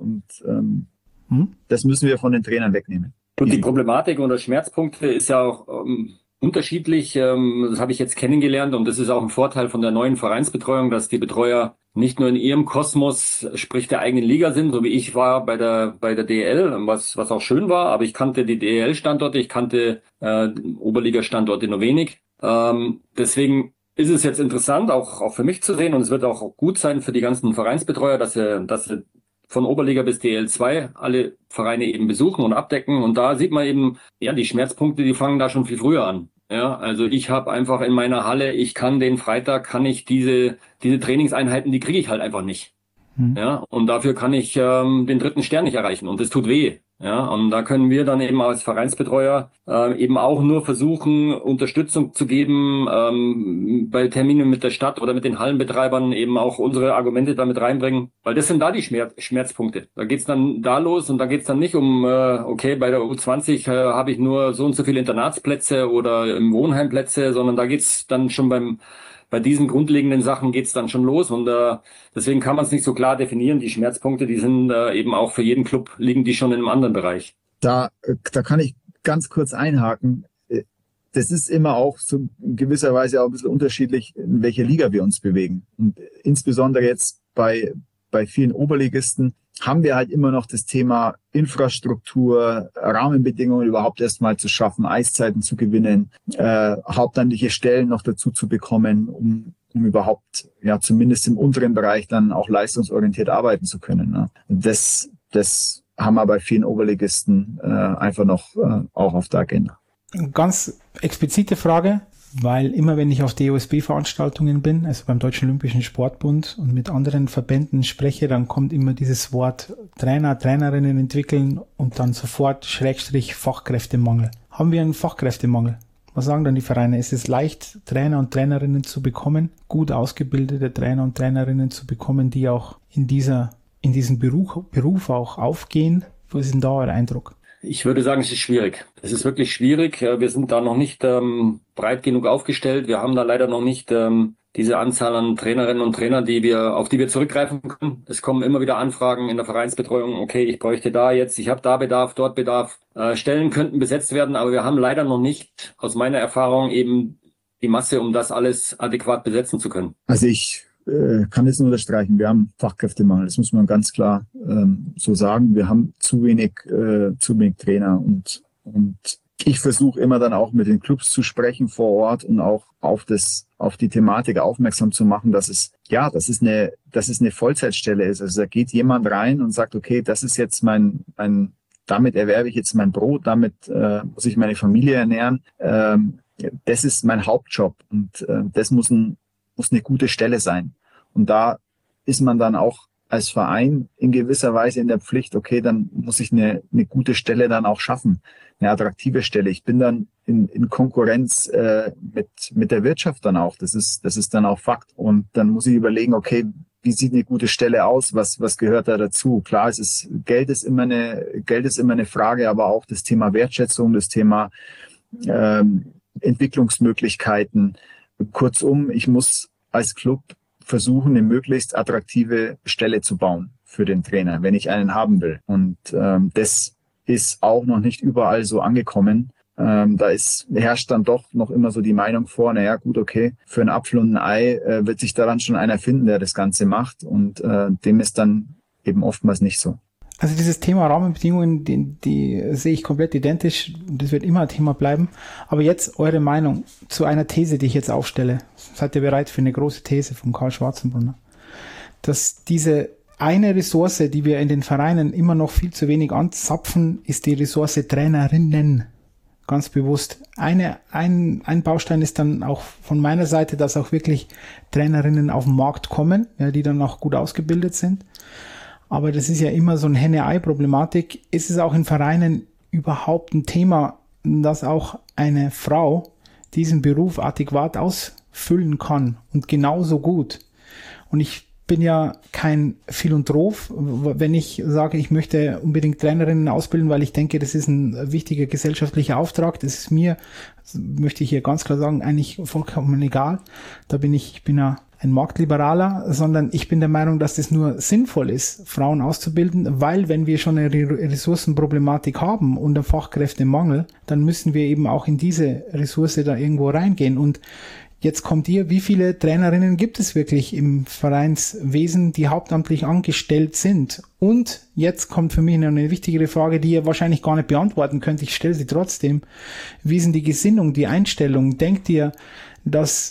das müssen wir von den Trainern wegnehmen. Und die Problematik oder Schmerzpunkte ist ja auch unterschiedlich. Das habe ich jetzt kennengelernt und das ist auch ein Vorteil von der neuen Vereinsbetreuung, dass die Betreuer nicht nur in ihrem Kosmos, sprich der eigenen Liga sind, so wie ich war bei der DEL, was auch schön war, aber ich kannte die DEL-Standorte, ich kannte Oberliga-Standorte nur wenig. Deswegen ist es jetzt interessant, auch für mich zu sehen und es wird auch gut sein für die ganzen Vereinsbetreuer, dass sie von Oberliga bis DL2 alle Vereine eben besuchen und abdecken. Und da sieht man eben, die Schmerzpunkte, die fangen da schon viel früher an. Ja, also ich habe einfach in meiner Halle, den Freitag diese Trainingseinheiten, die kriege ich halt einfach nicht. Ja, und dafür kann ich den 3. Stern nicht erreichen und das tut weh. Ja, und da können wir dann eben als Vereinsbetreuer eben auch nur versuchen, Unterstützung zu geben, bei Terminen mit der Stadt oder mit den Hallenbetreibern eben auch unsere Argumente damit reinbringen, weil das sind da die Schmerzpunkte. Da geht's dann da los und da geht's dann nicht um, bei der U20 habe ich nur so und so viele Internatsplätze oder im Wohnheim Plätze, sondern da geht's dann schon bei diesen grundlegenden Sachen geht's dann schon los und deswegen kann man es nicht so klar definieren. Die Schmerzpunkte, die sind eben auch für jeden Club, liegen die schon in einem anderen Bereich. Da kann ich ganz kurz einhaken. Das ist immer auch so in gewisser Weise auch ein bisschen unterschiedlich, in welcher Liga wir uns bewegen. Und insbesondere jetzt bei vielen Oberligisten haben wir halt immer noch das Thema Infrastruktur, Rahmenbedingungen überhaupt erstmal zu schaffen, Eiszeiten zu gewinnen, hauptamtliche Stellen noch dazu zu bekommen, um überhaupt zumindest im unteren Bereich dann auch leistungsorientiert arbeiten zu können. Ne? Das haben wir bei vielen Oberligisten einfach noch auch auf der Agenda. Ganz explizite Frage, weil immer wenn ich auf DOSB-Veranstaltungen bin, also beim Deutschen Olympischen Sportbund und mit anderen Verbänden spreche, dann kommt immer dieses Wort Trainer, Trainerinnen entwickeln und dann sofort / Fachkräftemangel. Haben wir einen Fachkräftemangel? Was sagen dann die Vereine? Ist es leicht, Trainer und Trainerinnen zu bekommen, gut ausgebildete Trainer und Trainerinnen zu bekommen, die auch in diesem Beruf auch aufgehen? Was ist denn da euer Eindruck? Ich würde sagen, es ist schwierig. Es ist wirklich schwierig. Wir sind da noch nicht breit genug aufgestellt. Wir haben da leider noch nicht diese Anzahl an Trainerinnen und Trainern, auf die wir zurückgreifen können. Es kommen immer wieder Anfragen in der Vereinsbetreuung. Okay, ich bräuchte da jetzt, ich habe da Bedarf, dort Bedarf. Stellen könnten besetzt werden, aber wir haben leider noch nicht, aus meiner Erfahrung, eben die Masse, um das alles adäquat besetzen zu können. Also ich kann das nur unterstreichen. Wir haben Fachkräftemangel. Das muss man ganz klar so sagen. Wir haben zu wenig Trainer und ich versuche immer dann auch mit den Clubs zu sprechen vor Ort und auch auf die Thematik aufmerksam zu machen, dass es eine Vollzeitstelle ist. Also da geht jemand rein und sagt, okay, das ist jetzt damit erwerbe ich jetzt mein Brot, damit muss ich meine Familie ernähren. Das ist mein Hauptjob und das muss eine gute Stelle sein. Und da ist man dann auch als Verein in gewisser Weise in der Pflicht, okay, dann muss ich eine gute Stelle dann auch schaffen, eine attraktive Stelle. Ich bin dann in Konkurrenz mit der Wirtschaft dann auch. Das ist dann auch Fakt. Und dann muss ich überlegen, okay, wie sieht eine gute Stelle aus? Was gehört da dazu? Klar, Geld ist immer eine Frage, aber auch das Thema Wertschätzung, das Thema Entwicklungsmöglichkeiten. Kurzum, ich muss als Club versuchen, eine möglichst attraktive Stelle zu bauen für den Trainer, wenn ich einen haben will. Und das ist auch noch nicht überall so angekommen. Herrscht dann doch noch immer so die Meinung vor, naja gut, okay, für einen Apfel und ein Ei wird sich daran schon einer finden, der das Ganze macht. Und dem ist dann eben oftmals nicht so. Also dieses Thema Rahmenbedingungen, die sehe ich komplett identisch. Das wird immer ein Thema bleiben. Aber jetzt eure Meinung zu einer These, die ich jetzt aufstelle. Seid ihr bereit für eine große These von Karl Schwarzenbrunner? Dass diese eine Ressource, die wir in den Vereinen immer noch viel zu wenig anzapfen, ist die Ressource Trainerinnen. Ganz bewusst. Ein Baustein ist dann auch von meiner Seite, dass auch wirklich Trainerinnen auf den Markt kommen, ja, die dann auch gut ausgebildet sind. Aber das ist ja immer so eine Henne-Ei-Problematik. Ist es auch in Vereinen überhaupt ein Thema, dass auch eine Frau diesen Beruf adäquat ausfüllen kann und genauso gut? Und ich bin ja kein Philanthrop, wenn ich sage, ich möchte unbedingt Trainerinnen ausbilden, weil ich denke, das ist ein wichtiger gesellschaftlicher Auftrag. Das ist mir, möchte ich hier ganz klar sagen, eigentlich vollkommen egal. Ich bin ja ein Marktliberaler, sondern ich bin der Meinung, dass das nur sinnvoll ist, Frauen auszubilden, weil wenn wir schon eine Ressourcenproblematik haben und einen Fachkräftemangel, dann müssen wir eben auch in diese Ressource da irgendwo reingehen. Und jetzt kommt wie viele Trainerinnen gibt es wirklich im Vereinswesen, die hauptamtlich angestellt sind? Und jetzt kommt für mich noch eine wichtigere Frage, die ihr wahrscheinlich gar nicht beantworten könnt. Ich stelle sie trotzdem. Wie ist denn die Gesinnung, die Einstellung? Denkt ihr, dass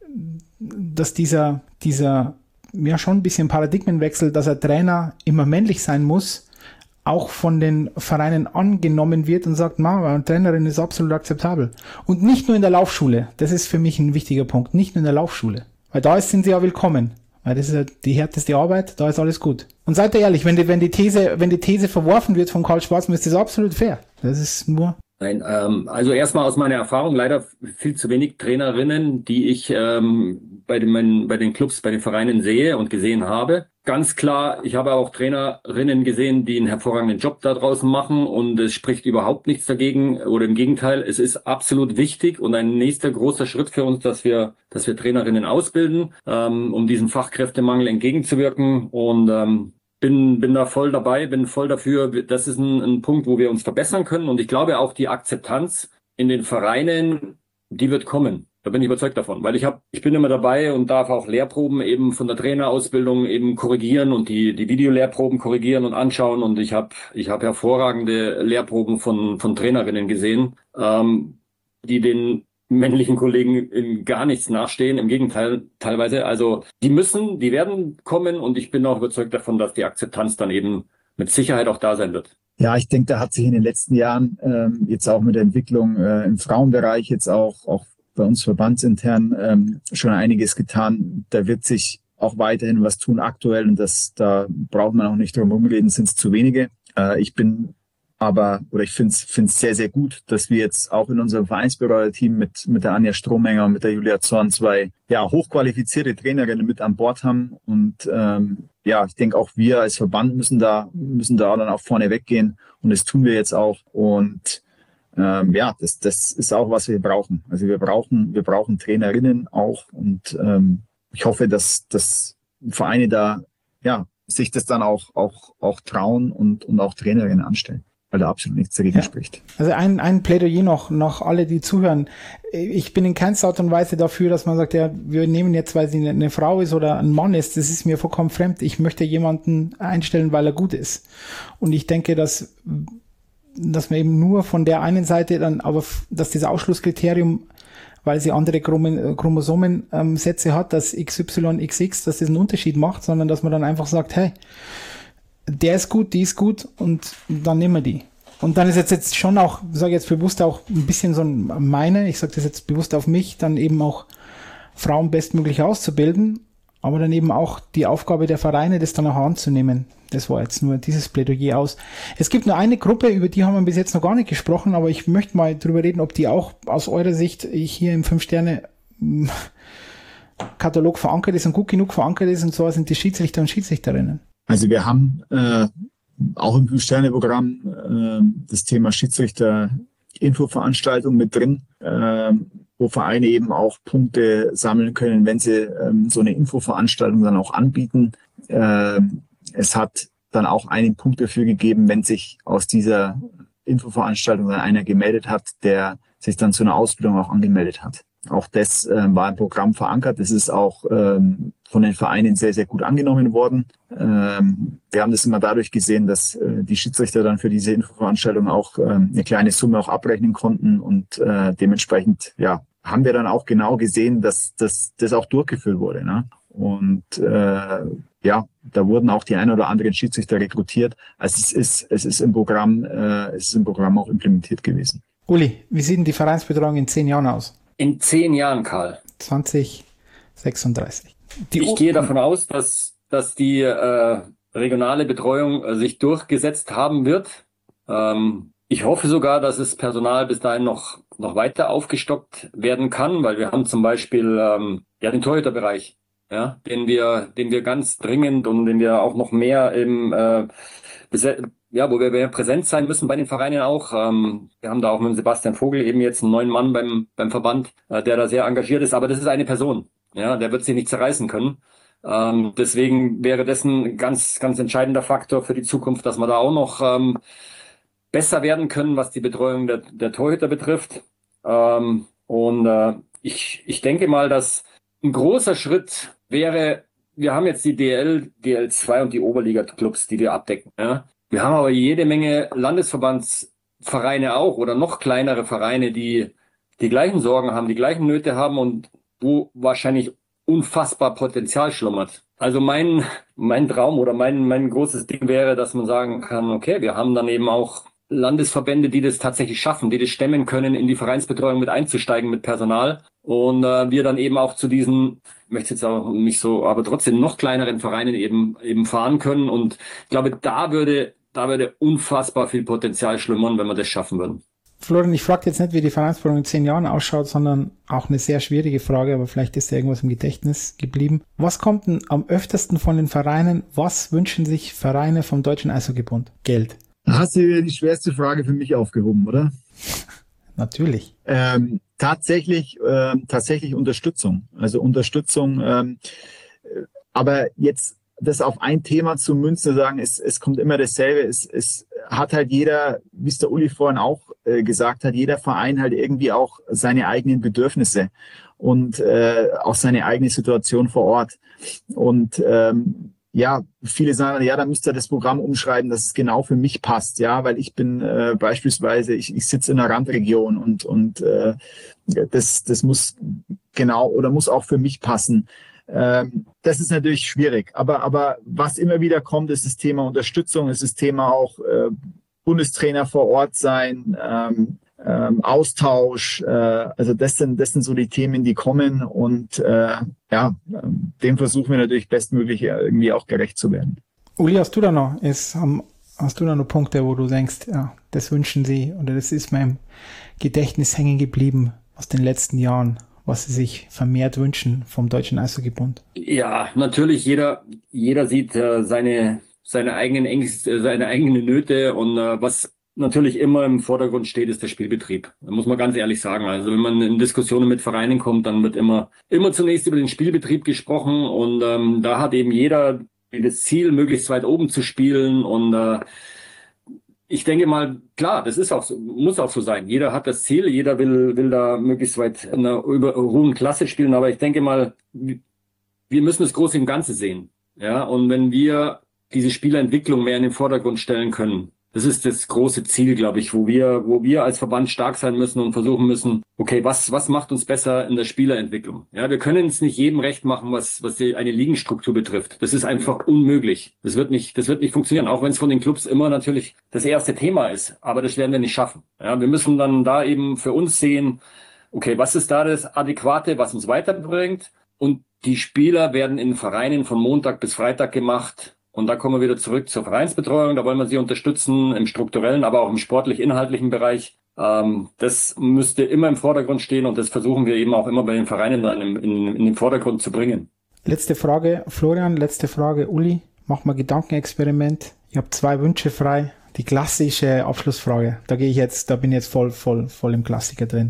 dieser ja schon ein bisschen Paradigmenwechsel, dass ein Trainer immer männlich sein muss, auch von den Vereinen angenommen wird und sagt, eine Trainerin ist absolut akzeptabel. Und nicht nur in der Laufschule. Das ist für mich ein wichtiger Punkt. Nicht nur in der Laufschule. Weil da sind sie ja willkommen. Weil das ist ja die härteste Arbeit, da ist alles gut. Und seid ihr ehrlich, wenn die These verworfen wird von Karl Schwarzmann, ist das absolut fair. Das ist nur... Nein, also erstmal aus meiner Erfahrung leider viel zu wenig Trainerinnen, die ich bei den Clubs, bei den Vereinen sehe und gesehen habe. Ganz klar, ich habe auch Trainerinnen gesehen, die einen hervorragenden Job da draußen machen und es spricht überhaupt nichts dagegen oder im Gegenteil, es ist absolut wichtig und ein nächster großer Schritt für uns, dass wir Trainerinnen ausbilden, um diesem Fachkräftemangel entgegenzuwirken und bin da voll dabei, bin voll dafür. Das ist ein Punkt, wo wir uns verbessern können. Und ich glaube auch die Akzeptanz in den Vereinen, die wird kommen. Da bin ich überzeugt davon, weil ich bin immer dabei und darf auch Lehrproben eben von der Trainerausbildung eben korrigieren und die Videolehrproben korrigieren und anschauen. Und ich habe hervorragende Lehrproben von Trainerinnen gesehen, die den männlichen Kollegen gar nichts nachstehen, im Gegenteil teilweise. Also die werden kommen und ich bin auch überzeugt davon, dass die Akzeptanz dann eben mit Sicherheit auch da sein wird. Ja, ich denke, da hat sich in den letzten Jahren jetzt auch mit der Entwicklung im Frauenbereich jetzt auch bei uns verbandsintern schon einiges getan. Da wird sich auch weiterhin was tun aktuell und da braucht man auch nicht drum rumreden, sind es zu wenige. Ich finde es sehr, sehr gut, dass wir jetzt auch in unserem Vereinsbetreuerteam mit der Anja Strohmenger und mit der Julia Zorn zwei hochqualifizierte Trainerinnen mit an Bord haben. Und ich denke auch wir als Verband müssen da dann auch vorne weggehen und das tun wir jetzt auch. Und Das ist auch, was wir brauchen. Also wir brauchen Trainerinnen auch und ich hoffe, dass Vereine da sich das dann auch trauen und auch Trainerinnen anstellen, weil da absolut nichts dagegen spricht. Also ein Plädoyer noch alle, die zuhören. Ich bin in keinster Art und Weise dafür, dass man sagt, ja, wir nehmen jetzt, weil sie eine Frau ist oder ein Mann ist, das ist mir vollkommen fremd. Ich möchte jemanden einstellen, weil er gut ist. Und ich denke, dass man eben nur von der einen Seite dann, aber dass dieses Ausschlusskriterium, weil sie andere Chromosomensätze hat, dass XYXX, dass das einen Unterschied macht, sondern dass man dann einfach sagt, hey, der ist gut, die ist gut und dann nehmen wir die. Und dann ist jetzt schon auch, sage ich jetzt bewusst auch ein bisschen so ich sage das jetzt bewusst auf mich, dann eben auch Frauen bestmöglich auszubilden, aber dann eben auch die Aufgabe der Vereine, das dann auch anzunehmen. Das war jetzt nur dieses Plädoyer aus. Es gibt nur eine Gruppe, über die haben wir bis jetzt noch gar nicht gesprochen, aber ich möchte mal drüber reden, ob die auch aus eurer Sicht hier im 5-Sterne-Katalog verankert ist und gut genug verankert ist, und zwar sind die Schiedsrichter und Schiedsrichterinnen. Also wir haben auch im 5-Sterne-Programm das Thema Schiedsrichter-Infoveranstaltung mit drin, wo Vereine eben auch Punkte sammeln können, wenn sie so eine Infoveranstaltung dann auch anbieten. Es hat dann auch einen Punkt dafür gegeben, wenn sich aus dieser Infoveranstaltung dann einer gemeldet hat, der sich dann zu einer Ausbildung auch angemeldet hat. Auch das war im Programm verankert. Das ist auch von den Vereinen sehr, sehr gut angenommen worden. Wir haben das immer dadurch gesehen, dass die Schiedsrichter dann für diese Infoveranstaltung auch eine kleine Summe auch abrechnen konnten und dementsprechend haben wir dann auch genau gesehen, dass das auch durchgeführt wurde. Ne? Und da wurden auch die ein oder anderen Schiedsrichter rekrutiert. Also es ist im Programm auch implementiert gewesen. Uli, wie sieht denn die Vereinsbetreuung in 10 Jahren aus? In 10 Jahren, Karl. 2036. Ich gehe davon aus, dass die regionale Betreuung sich durchgesetzt haben wird. Ich hoffe sogar, dass das Personal bis dahin noch weiter aufgestockt werden kann, weil wir haben zum Beispiel den Torhüterbereich, den wir ganz dringend und den wir auch noch mehr wo wir mehr präsent sein müssen bei den Vereinen auch. Wir haben da auch mit Sebastian Vogel eben jetzt einen neuen Mann beim Verband, der da sehr engagiert ist, aber das ist eine Person. Ja, der wird sich nicht zerreißen können. Deswegen wäre das ein ganz, ganz entscheidender Faktor für die Zukunft, dass wir da auch noch besser werden können, was die Betreuung der Torhüter betrifft. Ich denke mal, dass ein großer Schritt wäre, wir haben jetzt die DL, DL2 und die Oberliga-Clubs, die wir abdecken. Ja? Wir haben aber jede Menge Landesverbandsvereine auch oder noch kleinere Vereine, die gleichen Sorgen haben, die gleichen Nöte haben und wo wahrscheinlich unfassbar Potenzial schlummert. Also mein Traum oder mein großes Ding wäre, dass man sagen kann, okay, wir haben dann eben auch Landesverbände, die das tatsächlich schaffen, die das stemmen können, in die Vereinsbetreuung mit einzusteigen mit Personal und wir dann eben auch zu diesen, ich möchte jetzt auch nicht so, aber trotzdem noch kleineren Vereinen eben fahren können und ich glaube, da würde unfassbar viel Potenzial schlummern, wenn wir das schaffen würden. Florian, ich frage jetzt nicht, wie die Vereinsbetreuung in 10 Jahren ausschaut, sondern auch eine sehr schwierige Frage, aber vielleicht ist da irgendwas im Gedächtnis geblieben. Was kommt denn am öftesten von den Vereinen? Was wünschen sich Vereine vom Deutschen Eishockeybund? Geld. Da hast du die schwerste Frage für mich aufgehoben, oder? Natürlich. Tatsächlich Unterstützung. Also Unterstützung. Aber jetzt das auf ein Thema zu münzen, sagen, es kommt immer dasselbe. Es hat halt jeder, wie es der Uli vorhin auch gesagt hat, jeder Verein halt irgendwie auch seine eigenen Bedürfnisse und auch seine eigene Situation vor Ort. Und viele sagen, da müsst ihr das Programm umschreiben, dass es genau für mich passt, weil ich bin beispielsweise, ich sitze in einer Randregion und das muss genau oder muss auch für mich passen. Das ist natürlich schwierig, aber was immer wieder kommt, ist das Thema Unterstützung, ist das Thema auch Bundestrainer vor Ort sein, Austausch, also das sind so die Themen, die kommen und dem versuchen wir natürlich bestmöglich irgendwie auch gerecht zu werden. Uli, hast du da noch Punkte, wo du denkst, das wünschen Sie oder das ist mir im Gedächtnis hängen geblieben aus den letzten Jahren, was Sie sich vermehrt wünschen vom Deutschen Eishockeybund? Ja, natürlich, jeder sieht seine eigenen Ängste, seine eigenen Nöte und was natürlich immer im Vordergrund steht, ist der Spielbetrieb. Da muss man ganz ehrlich sagen. Also wenn man in Diskussionen mit Vereinen kommt, dann wird immer zunächst über den Spielbetrieb gesprochen und da hat eben jeder das Ziel, möglichst weit oben zu spielen und ich denke mal, klar, das ist auch so, muss auch so sein. Jeder hat das Ziel, jeder will da möglichst weit in einer hohen Klasse spielen, aber ich denke mal, wir müssen das Große im Ganzen sehen. Ja, und wenn wir diese Spielerentwicklung mehr in den Vordergrund stellen können, das ist das große Ziel, glaube ich, wo wir als Verband stark sein müssen und versuchen müssen, okay, was macht uns besser in der Spielerentwicklung? Ja, wir können es nicht jedem recht machen, was eine Ligenstruktur betrifft. Das ist einfach unmöglich. Das wird nicht funktionieren, auch wenn es von den Clubs immer natürlich das erste Thema ist. Aber das werden wir nicht schaffen. Ja, wir müssen dann da eben für uns sehen, okay, was ist da das Adäquate, was uns weiterbringt? Und die Spieler werden in Vereinen von Montag bis Freitag gemacht. Und da kommen wir wieder zurück zur Vereinsbetreuung. Da wollen wir sie unterstützen im strukturellen, aber auch im sportlich-inhaltlichen Bereich. Das müsste immer im Vordergrund stehen und das versuchen wir eben auch immer bei den Vereinen dann in den Vordergrund zu bringen. Letzte Frage, Florian, letzte Frage, Uli. Mach mal Gedankenexperiment. Ich habe 2 Wünsche frei. Die klassische Abschlussfrage. Da bin ich jetzt voll im Klassiker drin.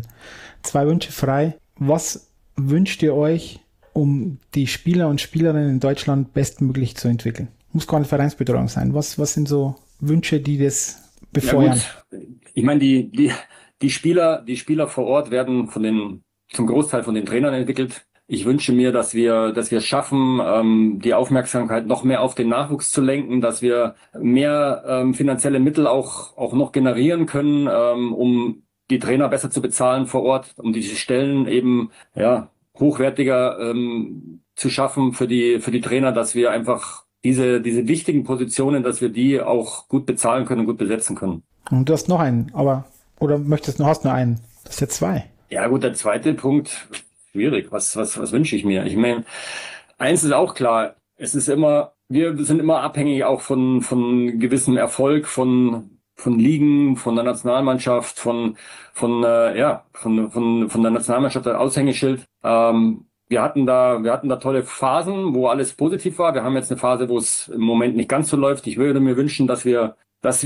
2 Wünsche frei. Was wünscht ihr euch, um die Spieler und Spielerinnen in Deutschland bestmöglich zu entwickeln? Muss keine Vereinsbetreuung sein. Was sind so Wünsche, die das befeuern? Ja, ich meine, die Spieler vor Ort werden zum Großteil von den Trainern entwickelt. Ich wünsche mir, dass wir es schaffen, die Aufmerksamkeit noch mehr auf den Nachwuchs zu lenken, dass wir mehr finanzielle Mittel auch noch generieren können, um die Trainer besser zu bezahlen vor Ort, um diese Stellen eben hochwertiger zu schaffen für die Trainer, dass wir einfach diese wichtigen Positionen, dass wir die auch gut bezahlen können und gut besetzen können. Und du hast noch einen, oder hast nur einen? Das ist ja 2. Ja gut, der zweite Punkt, schwierig. Was wünsche ich mir? Ich meine, eins ist auch klar, wir sind immer abhängig auch von gewissem Erfolg, von Ligen, von der Nationalmannschaft, von der Nationalmannschaft als Aushängeschild. Wir hatten da tolle Phasen, wo alles positiv war. Wir haben jetzt eine Phase, wo es im Moment nicht ganz so läuft. Ich würde mir wünschen, dass wir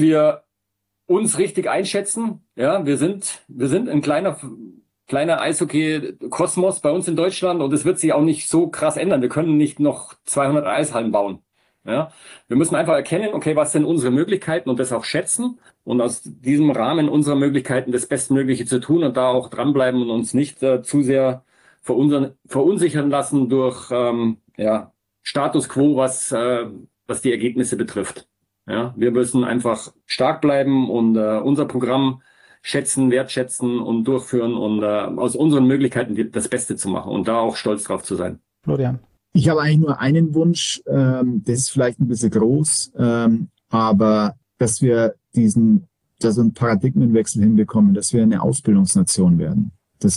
uns richtig einschätzen. Ja, wir sind ein kleiner Eishockey-Kosmos bei uns in Deutschland und es wird sich auch nicht so krass ändern. Wir können nicht noch 200 Eishallen bauen. Ja, wir müssen einfach erkennen, okay, was sind unsere Möglichkeiten und das auch schätzen und aus diesem Rahmen unserer Möglichkeiten das Bestmögliche zu tun und da auch dranbleiben und uns nicht zu sehr verunsichern lassen durch Status quo, was die Ergebnisse betrifft. Ja, wir müssen einfach stark bleiben und unser Programm schätzen, wertschätzen und durchführen und aus unseren Möglichkeiten das Beste zu machen und da auch stolz drauf zu sein. Florian. Ich habe eigentlich nur einen Wunsch, das ist vielleicht ein bisschen groß, aber dass wir da so einen Paradigmenwechsel hinbekommen, dass wir eine Ausbildungsnation werden,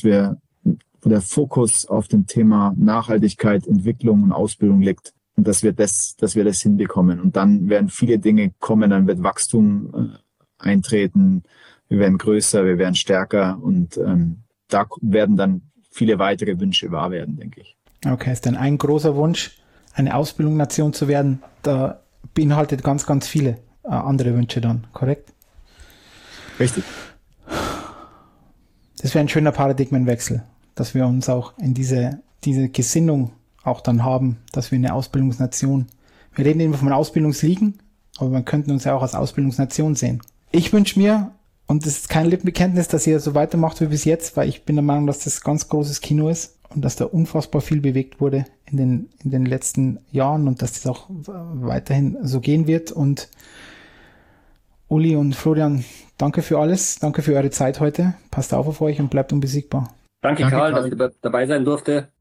wo der Fokus auf dem Thema Nachhaltigkeit, Entwicklung und Ausbildung liegt und dass wir das hinbekommen. Und dann werden viele Dinge kommen, dann wird Wachstum eintreten, wir werden größer, wir werden stärker und da werden dann viele weitere Wünsche wahr werden, denke ich. Okay, ist dann ein großer Wunsch, eine Ausbildungsnation zu werden, da beinhaltet ganz, ganz viele andere Wünsche dann, korrekt? Richtig. Das wäre ein schöner Paradigmenwechsel, dass wir uns auch in diese Gesinnung auch dann haben, dass wir eine Ausbildungsnation, wir reden immer von Ausbildungsligen, aber wir könnten uns ja auch als Ausbildungsnation sehen. Ich wünsche mir, und das ist kein Lippenbekenntnis, dass ihr so weitermacht wie bis jetzt, weil ich bin der Meinung, dass das ganz großes Kino ist und dass da unfassbar viel bewegt wurde in den letzten Jahren und dass das auch weiterhin so gehen wird. Und Uli und Florian, danke für alles, danke für eure Zeit heute. Passt auf euch und bleibt unbesiegbar. Danke Karl, dass ich dabei sein durfte.